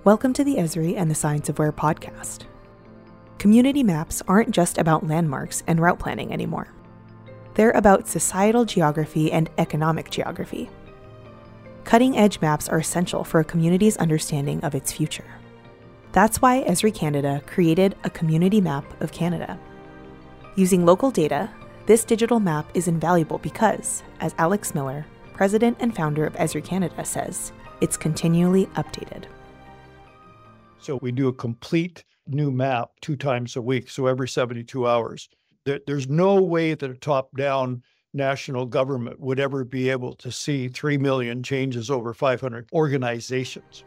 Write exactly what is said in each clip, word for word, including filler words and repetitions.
Welcome to the Esri and the Science of Where podcast. Community maps aren't just about landmarks and route planning anymore. They're about societal geography and economic geography. Cutting-edge maps are essential for a community's understanding of its future. That's why Esri Canada created a community map of Canada. Using local data, this digital map is invaluable because, as Alex Miller, president and founder of Esri Canada, says, it's continually updated. So we do a complete new map two times a week, so every seventy-two hours. There, there's no way that a top-down national government would ever be able to see three million changes over five hundred organizations.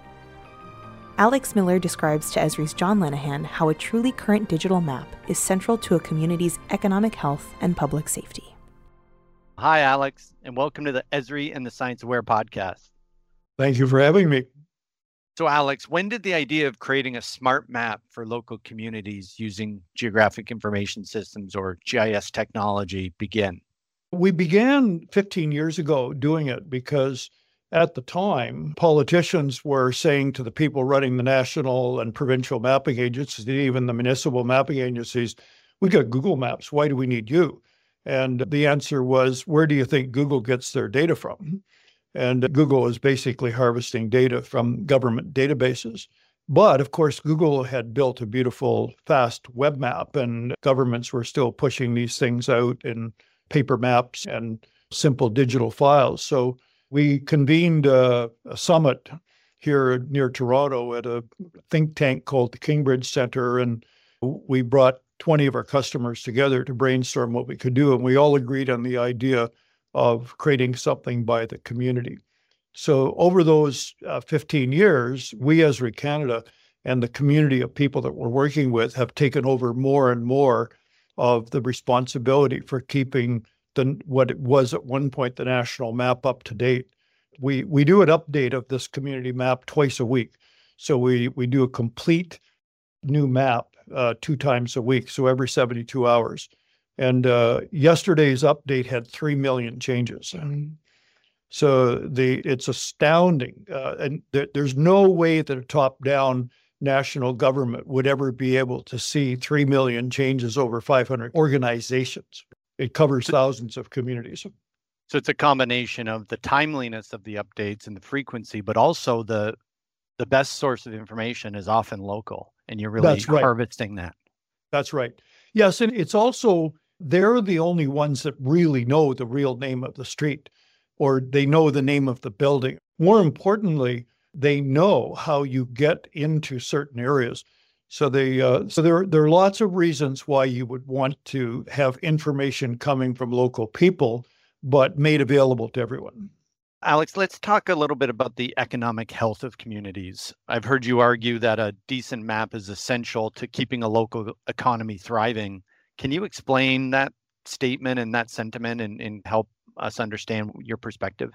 Alex Miller describes to Esri's John Lenahan how a truly current digital map is central to a community's economic health and public safety. Hi, Alex, and welcome to the Esri and the Science of Where podcast. Thank you for having me. So, Alex, when did the idea of creating a smart map for local communities using geographic information systems or G I S technology begin? We began fifteen years ago doing it because at the time, politicians were saying to the people running the national and provincial mapping agencies, even the municipal mapping agencies, we got Google Maps, why do we need you? And the answer was, where do you think Google gets their data from? And Google is basically harvesting data from government databases. But of course, Google had built a beautiful, fast web map, and governments were still pushing these things out in paper maps and simple digital files. So we convened a, a summit here near Toronto at a think tank called the Kingbridge Centre, and we brought twenty of our customers together to brainstorm what we could do, and we all agreed on the idea of creating something by the community. So over those uh, fifteen years, we Esri Canada and the community of people that we're working with have taken over more and more of the responsibility for keeping the, what it was at one point, the national map up to date. We we do an update of this community map twice a week. So we, we do a complete new map uh, two times a week, so every seventy-two hours. And uh, yesterday's update had three million changes. So the it's astounding. Uh, and there, there's no way that a top-down national government would ever be able to see three million changes over five hundred organizations. It covers thousands of communities. So it's a combination of the timeliness of the updates and the frequency, but also the the best source of information is often local, and you're really That's right. harvesting that. That's right. Yes, and it's also, they're the only ones that really know the real name of the street, or they know the name of the building. More importantly, they know how you get into certain areas. So they, uh, so there, there are lots of reasons why you would want to have information coming from local people, but made available to everyone. Alex, let's talk a little bit about the economic health of communities. I've heard you argue that a decent map is essential to keeping a local economy thriving. Can you explain that statement and that sentiment and, and help us understand your perspective?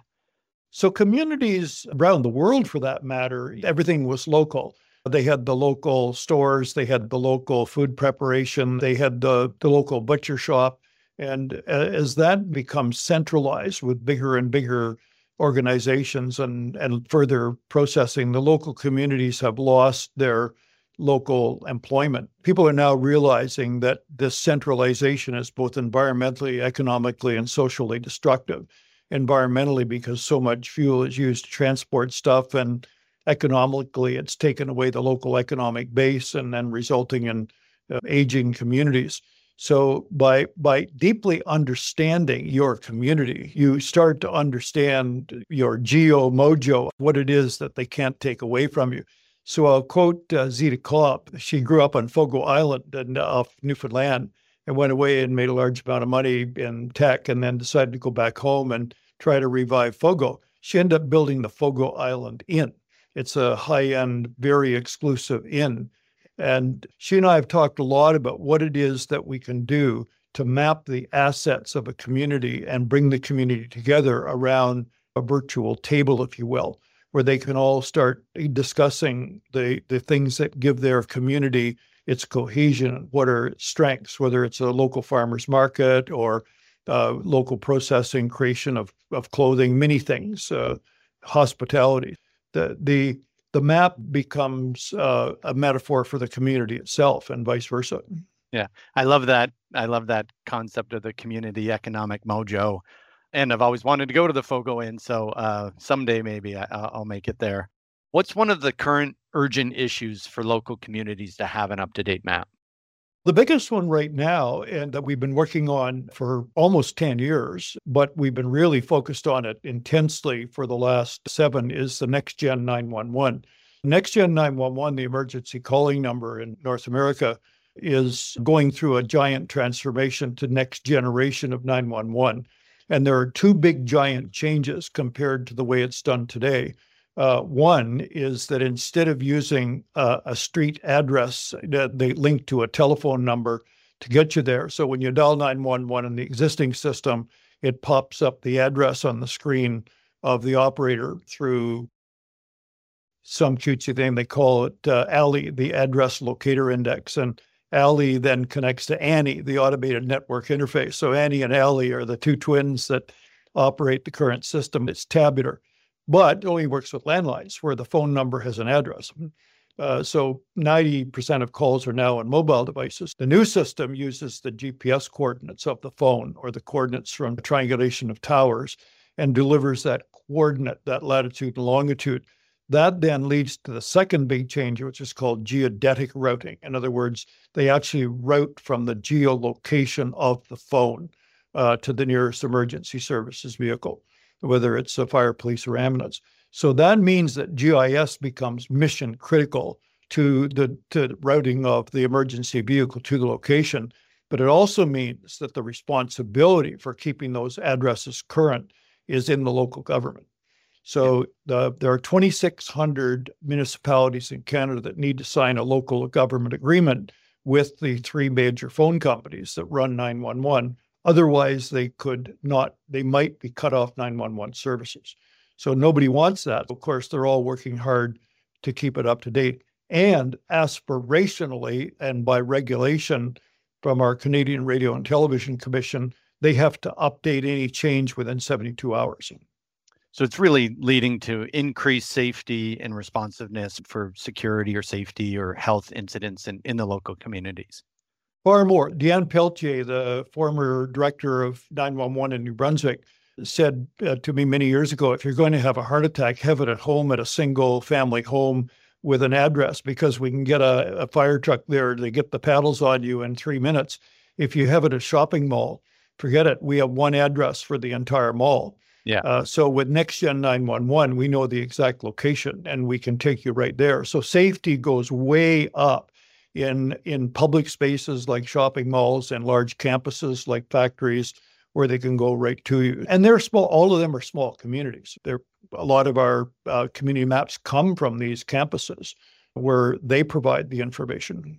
So communities around the world, for that matter, everything was local. They had the local stores, they had the local food preparation, they had the, the local butcher shop. And as that becomes centralized with bigger and bigger organizations and, and further processing, the local communities have lost their local employment. People are now realizing that this centralization is both environmentally, economically, and socially destructive. Environmentally, because so much fuel is used to transport stuff, and economically, it's taken away the local economic base and then resulting in uh, aging communities. So by by deeply understanding your community, you start to understand your geo-mojo, what it is that they can't take away from you. So I'll quote uh, Zita Klopp. She grew up on Fogo Island in, uh, off Newfoundland and went away and made a large amount of money in tech and then decided to go back home and try to revive Fogo. She ended up building the Fogo Island Inn. It's a high-end, very exclusive inn. And she and I have talked a lot about what it is that we can do to map the assets of a community and bring the community together around a virtual table, if you will, where they can all start discussing the, the things that give their community its cohesion, what are its strengths, whether it's a local farmer's market or uh, local processing, creation of, of clothing, many things, uh, hospitality. The, the the map becomes uh, a metaphor for the community itself and vice versa. Yeah, I love that. I love that concept of the community economic mojo. And I've always wanted to go to the Fogo Inn, so uh, someday maybe I, I'll make it there. What's one of the current urgent issues for local communities to have an up-to-date map? The biggest one right now, and that we've been working on for almost ten years, but we've been really focused on it intensely for the last seven, is the NextGen nine one one. NextGen nine one one, the emergency calling number in North America, is going through a giant transformation to next generation of nine one one. And there are two big giant changes compared to the way it's done today. Uh, one is that instead of using uh, a street address, uh, they link to a telephone number to get you there. So when you dial nine one one in the existing system, it pops up the address on the screen of the operator through some cutesy thing. They call it uh, A L I, the address locator index. And A L I then connects to A N I, the automated network interface. So A N I and A L I are the two twins that operate the current system. It's tabular, but it only works with landlines where the phone number has an address. Uh, so ninety percent of calls are now on mobile devices. The new system uses the G P S coordinates of the phone or the coordinates from the triangulation of towers and delivers that coordinate, that latitude and longitude. That then leads to the second big change, which is called geodetic routing. In other words, they actually route from the geolocation of the phone uh, to the nearest emergency services vehicle, whether it's a fire, police, or ambulance. So that means that G I S becomes mission critical to the, to the routing of the emergency vehicle to the location. But it also means that the responsibility for keeping those addresses current is in the local government. So the, there are twenty-six hundred municipalities in Canada that need to sign a local government agreement with the three major phone companies that run nine one one. Otherwise, they could not, they might be cut off nine one one services. So nobody wants that. Of course, they're all working hard to keep it up to date. And aspirationally, and by regulation from our Canadian Radio and Television Commission, they have to update any change within seventy-two hours. So it's really leading to increased safety and responsiveness for security or safety or health incidents in, in the local communities. Far more. Deanne Peltier, the former director of nine one one in New Brunswick, said uh, to me many years ago, if you're going to have a heart attack, have it at home at a single family home with an address, because we can get a, a fire truck there to get the paddles on you in three minutes. If you have it at a shopping mall, forget it. We have one address for the entire mall. Yeah. Uh, so with NextGen nine one one, we know the exact location and we can take you right there. So safety goes way up in in public spaces like shopping malls and large campuses like factories where they can go right to you. And they're small, all of them are small communities. They're, a lot of our uh, community maps come from these campuses where they provide the information.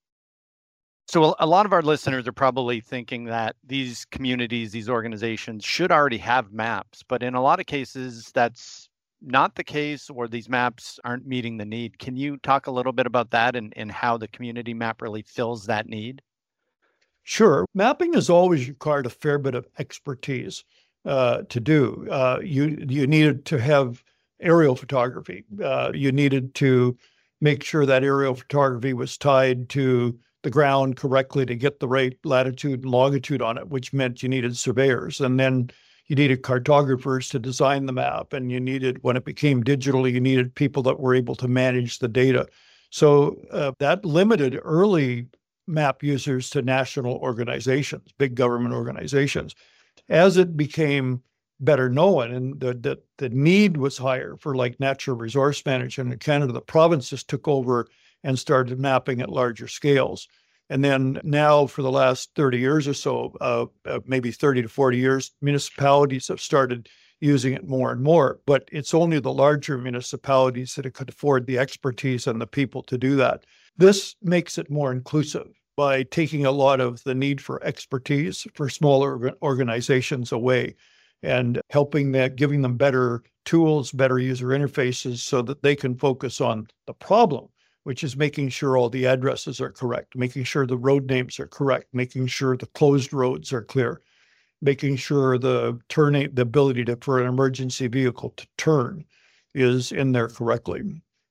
So a lot of our listeners are probably thinking that these communities, these organizations should already have maps, but in a lot of cases, that's not the case, or these maps aren't meeting the need. Can you talk a little bit about that and, and how the community map really fills that need? Sure. Mapping has always required a fair bit of expertise uh, to do. Uh, you, you needed to have aerial photography. Uh, you needed to make sure that aerial photography was tied to the ground correctly to get the right latitude and longitude on it, which meant you needed surveyors. And then you needed cartographers to design the map. And you needed, when it became digital, you needed people that were able to manage the data. So uh, that limited early map users to national organizations, big government organizations. As it became better known and the, the, the need was higher for like natural resource management in Canada, the provinces took over and started mapping at larger scales. And then now for the last thirty years or so, uh, uh, maybe thirty to forty years, municipalities have started using it more and more. But it's only the larger municipalities that could afford the expertise and the people to do that. This makes it more inclusive by taking a lot of the need for expertise for smaller organizations away and helping that, giving them better tools, better user interfaces so that they can focus on the problem, which is making sure all the addresses are correct, making sure the road names are correct, making sure the closed roads are clear, making sure the turning, the ability to, for an emergency vehicle to turn is in there correctly.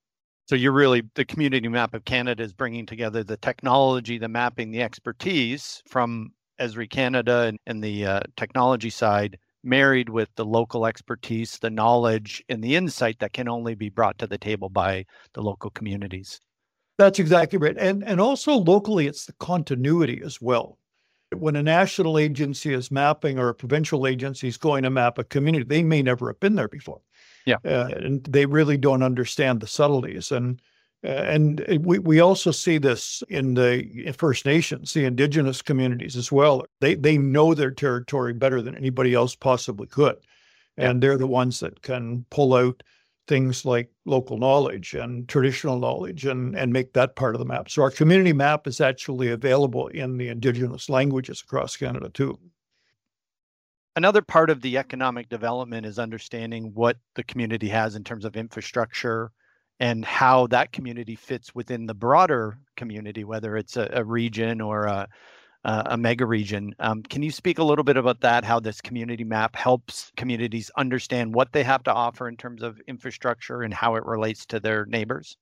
So you're really, the Community Map of Canada is bringing together the technology, the mapping, the expertise from Esri Canada and, and the uh, technology side, married with the local expertise, the knowledge, and the insight that can only be brought to the table by the local communities. That's exactly right. And, and also locally, it's the continuity as well. When a national agency is mapping or a provincial agency is going to map a community, they may never have been there before. Yeah. Uh, and they really don't understand the subtleties. And uh, and we, we also see this in the First Nations, the Indigenous communities as well. They they know their territory better than anybody else possibly could. And yeah. They're the ones that can pull out things like local knowledge and traditional knowledge and, and make that part of the map. So our community map is actually available in the Indigenous languages across Canada too. Another part of the economic development is understanding what the community has in terms of infrastructure and how that community fits within the broader community, whether it's a, a region or a, a mega region. Um, can you speak a little bit about that, how this community map helps communities understand what they have to offer in terms of infrastructure and how it relates to their neighbors?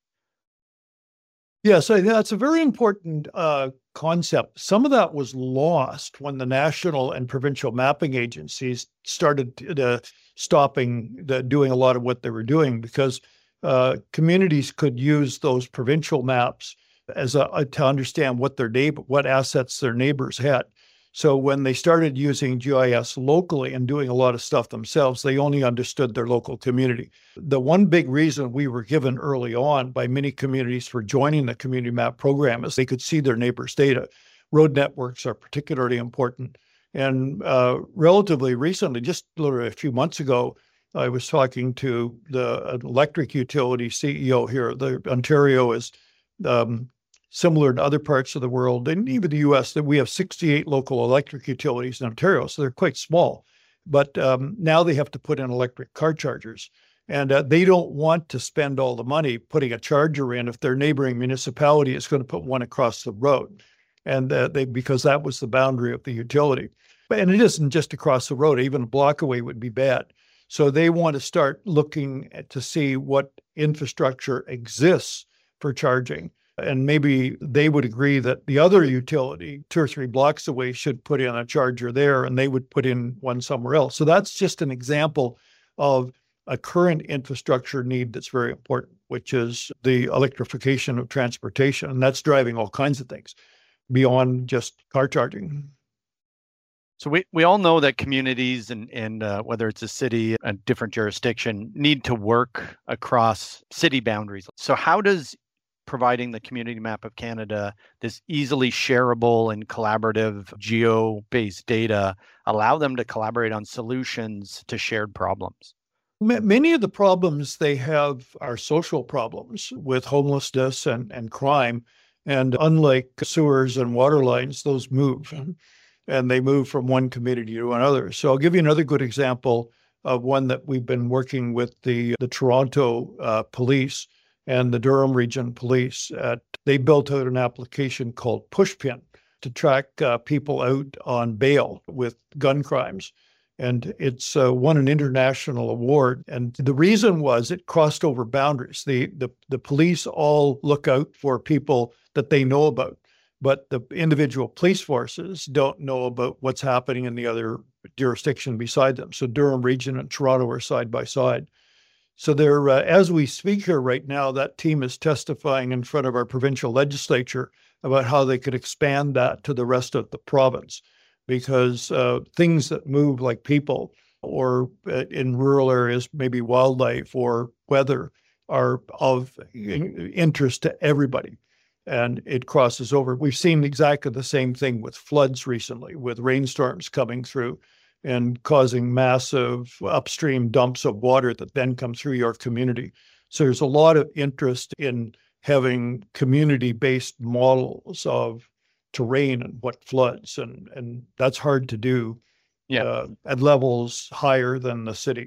Yeah, so that's a very important uh, concept. Some of that was lost when the national and provincial mapping agencies started uh, stopping the, doing a lot of what they were doing, because uh, communities could use those provincial maps as a, a to understand what their neighbor, what assets their neighbors had. So when they started using G I S locally and doing a lot of stuff themselves, they only understood their local community. The one big reason we were given early on by many communities for joining the Community Map program is they could see their neighbors' data. Road networks are particularly important. And uh, relatively recently, just literally a few months ago, I was talking to the electric utility C E O here. The Ontario is um, similar to other parts of the world, and even the U S, that we have sixty-eight local electric utilities in Ontario, so they're quite small. But um, now they have to put in electric car chargers, and uh, they don't want to spend all the money putting a charger in if their neighboring municipality is going to put one across the road, and uh, they because that was the boundary of the utility. And it isn't just across the road; even a block away would be bad. So they want to start looking at, to see what infrastructure exists for charging. And maybe they would agree that the other utility, two or three blocks away, should put in a charger there, and they would put in one somewhere else. So that's just an example of a current infrastructure need that's very important, which is the electrification of transportation. And that's driving all kinds of things beyond just car charging. So we, we all know that communities and, and uh, whether it's a city, a different jurisdiction, need to work across city boundaries. So how does providing the Community Map of Canada, this easily shareable and collaborative geo-based data, allow them to collaborate on solutions to shared problems? Many of the problems they have are social problems with homelessness and, and crime. And unlike sewers and water lines, those move. And they move from one community to another. So I'll give you another good example of one that we've been working with the, the Toronto uh, police and the Durham Region Police. At, they built out an application called Pushpin to track uh, people out on bail with gun crimes. And it's uh, won an international award. And the reason was it crossed over boundaries. The, the, the police all look out for people that they know about, but the individual police forces don't know about what's happening in the other jurisdiction beside them. So Durham Region and Toronto are side by side. So there, uh, as we speak here right now, that team is testifying in front of our provincial legislature about how they could expand that to the rest of the province, because uh, things that move like people, or uh, in rural areas, maybe wildlife or weather, are of interest to everybody. And it crosses over. We've seen exactly the same thing with floods recently, with rainstorms coming through and causing massive upstream dumps of water that then come through your community. So there's a lot of interest in having community-based models of terrain and what floods, and, and that's hard to do yeah. uh, at levels higher than the city.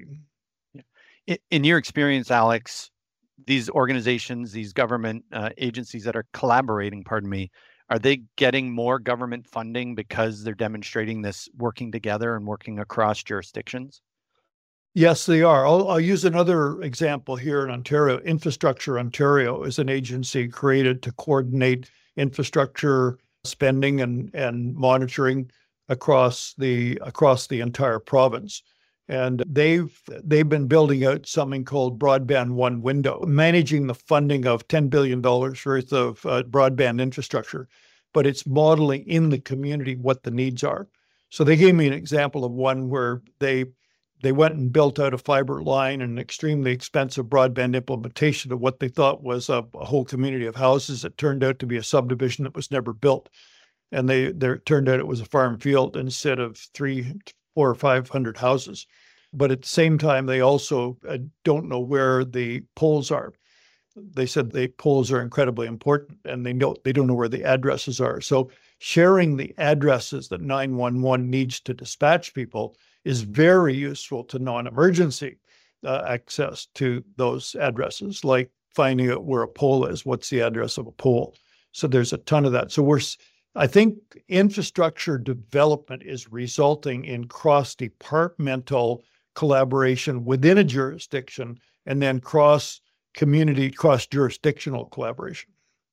Yeah. In your experience, Alex, these organizations, these government uh, agencies that are collaborating, pardon me, are they getting more government funding because they're demonstrating this working together and working across jurisdictions? Yes, they are. I'll, I'll use another example here in Ontario. Infrastructure Ontario is an agency created to coordinate infrastructure spending and, and monitoring across the across the entire province. And they've they've been building out something called Broadband One Window, managing the funding of ten billion dollars worth of uh, broadband infrastructure, but it's modeling in the community what the needs are. So they gave me an example of one where they they went and built out a fiber line and an extremely expensive broadband implementation of what they thought was a, a whole community of houses. It turned out to be a subdivision that was never built. And they there it turned out it was a farm field instead of three, four or five hundred houses. But at the same time, they also uh, don't know where the poles are. They said the poles are incredibly important, and they know they don't know where the addresses are. So sharing the addresses that nine one one needs to dispatch people is very useful to non-emergency uh, access to those addresses, like finding out where a pole is. What's the address of a pole? So there's a ton of that. So we're I think infrastructure development is resulting in cross-departmental collaboration within a jurisdiction and then cross-community, cross-jurisdictional collaboration.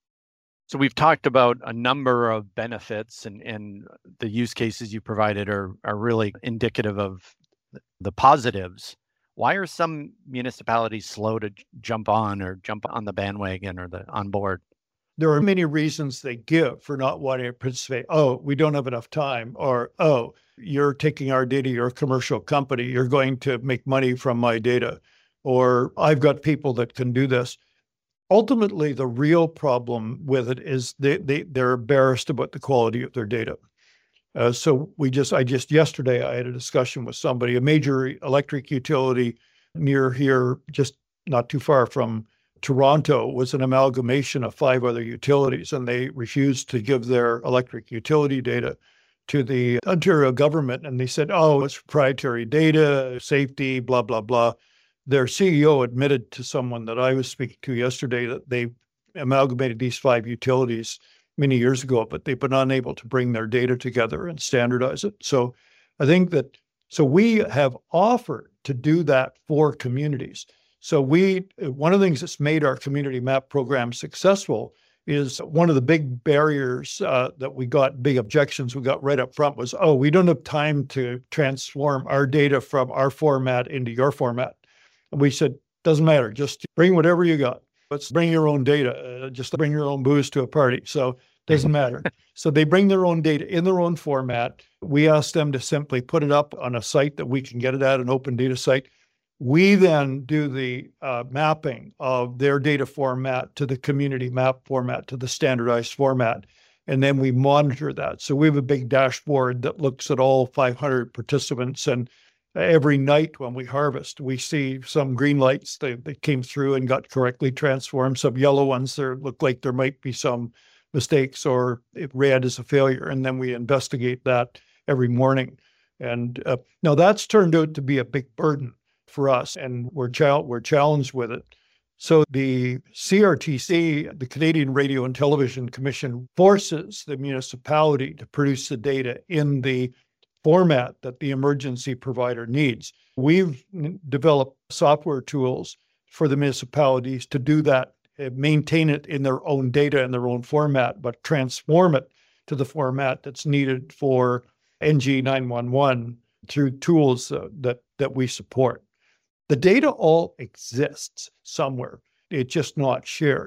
So we've talked about a number of benefits, and, and the use cases you provided are, are really indicative of the positives. Why are some municipalities slow to jump on or jump on the bandwagon or the on board? There are many reasons they give for not wanting to participate. Oh, we don't have enough time. Or, oh, you're taking our data, you're a commercial company, you're going to make money from my data. Or I've got people that can do this. Ultimately, the real problem with it is they, they, they're embarrassed about the quality of their data. Uh, so we just, I just yesterday, I had a discussion with somebody, a major electric utility near here, just not too far from Toronto, was an amalgamation of five other utilities, and they refused to give their electric utility data to the Ontario government. And they said, oh, it's proprietary data, safety, blah, blah, blah. Their C E O admitted to someone that I was speaking to yesterday that they amalgamated these five utilities many years ago, but they've been unable to bring their data together and standardize it. So I think that, so we have offered to do that for communities. So we, one of the things that's made our community map program successful is one of the big barriers uh, that we got, big objections we got right up front was, oh, we don't have time to transform our data from our format into your format. And we said, doesn't matter, just bring whatever you got. Let's bring your own data, uh, just bring your own booze to a party. So doesn't matter. So they bring their own data in their own format. We ask them to simply put it up on a site that we can get it at, an open data site. We then do the uh, mapping of their data format to the community map format, to the standardized format, and then we monitor that. So we have a big dashboard that looks at all five hundred participants, and every night when we harvest, we see some green lights that, that came through and got correctly transformed, some yellow ones that look like there might be some mistakes, or if red is a failure, and then we investigate that every morning. And uh, now that's turned out to be a big burden for us, and we're, ch- we're challenged with it. So the C R T C, the Canadian Radio and Television Commission, forces the municipality to produce the data in the format that the emergency provider needs. We've developed software tools for the municipalities to do that, maintain it in their own data in their own format, but transform it to the format that's needed for N G nine one one through tools uh, that, that we support. The data all exists somewhere. It's just not shared.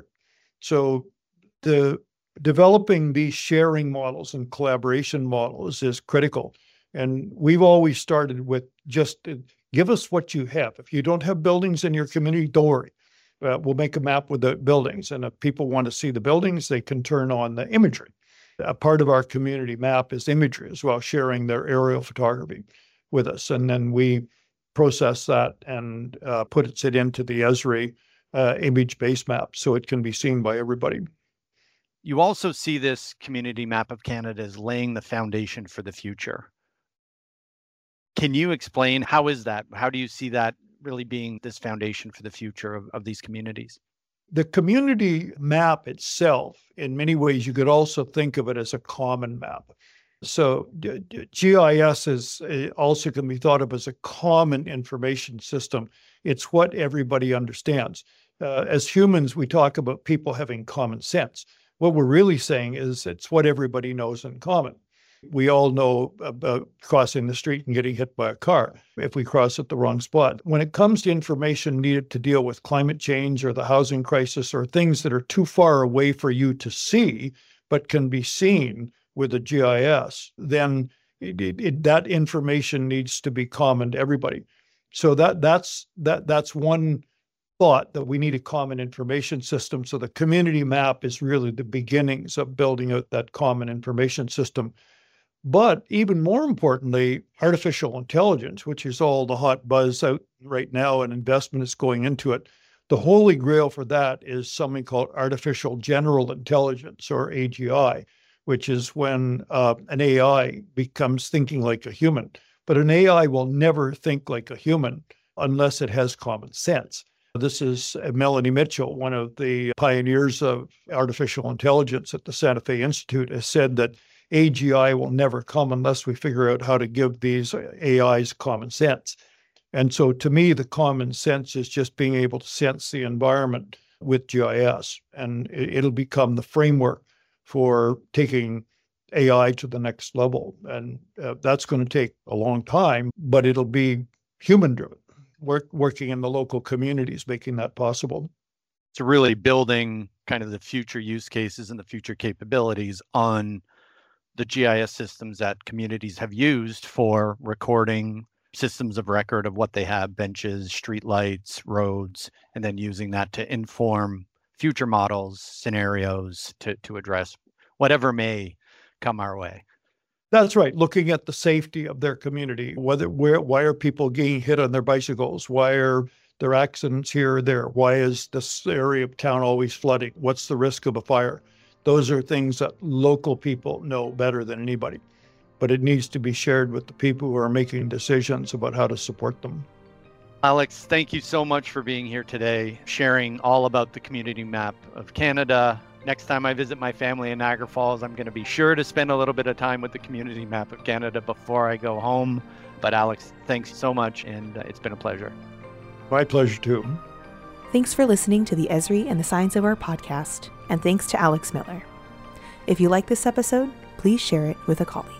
So the developing these sharing models and collaboration models is critical. And we've always started with just uh, give us what you have. If you don't have buildings in your community, don't worry. Uh, we'll make a map with the buildings. And if people want to see the buildings, they can turn on the imagery. A part of our community map is imagery as well, sharing their aerial photography with us. And then we process that and uh, put it into the Esri uh, image-based map so it can be seen by everybody. You also see this community map of Canada as laying the foundation for the future. Can you explain how is that? How do you see that really being this foundation for the future of, of these communities? The community map itself, in many ways, you could also think of it as a common map. So d- d- G I S is uh, also can be thought of as a common information system. It's what everybody understands. Uh, as humans, we talk about people having common sense. What we're really saying is it's what everybody knows in common. We all know about crossing the street and getting hit by a car if we cross at the wrong spot. When it comes to information needed to deal with climate change or the housing crisis or things that are too far away for you to see, but can be seen with a G I S, then it, it, it, that information needs to be common to everybody. So that that's that that's one thought, that we need a common information system. So the community map is really the beginnings of building out that common information system. But even more importantly, artificial intelligence, which is all the hot buzz out right now and investment is going into it. The holy grail for that is something called artificial general intelligence, or A G I, which is when uh, an A I becomes thinking like a human. But an A I will never think like a human unless it has common sense. This is Melanie Mitchell, one of the pioneers of artificial intelligence at the Santa Fe Institute, has said that A G I will never come unless we figure out how to give these A Is common sense. And so to me, the common sense is just being able to sense the environment with G I S, and it'll become the framework for taking A I to the next level. And uh, that's going to take a long time, but it'll be human-driven, work, working in the local communities, making that possible. So really building kind of the future use cases and the future capabilities on the G I S systems that communities have used for recording systems of record of what they have, benches, streetlights, roads, and then using that to inform future models, scenarios to, to address whatever may come our way. That's right. Looking at the safety of their community, whether where why are people getting hit on their bicycles? Why are there accidents here or there? Why is this area of town always flooding? What's the risk of a fire? Those are things that local people know better than anybody. But it needs to be shared with the people who are making decisions about how to support them. Alex, thank you so much for being here today, sharing all about the community map of Canada. Next time I visit my family in Niagara Falls, I'm going to be sure to spend a little bit of time with the community map of Canada before I go home. But Alex, thanks so much, and it's been a pleasure. My pleasure too. Thanks for listening to the Esri and the Science of Our podcast, and thanks to Alex Miller. If you like this episode, please share it with a colleague.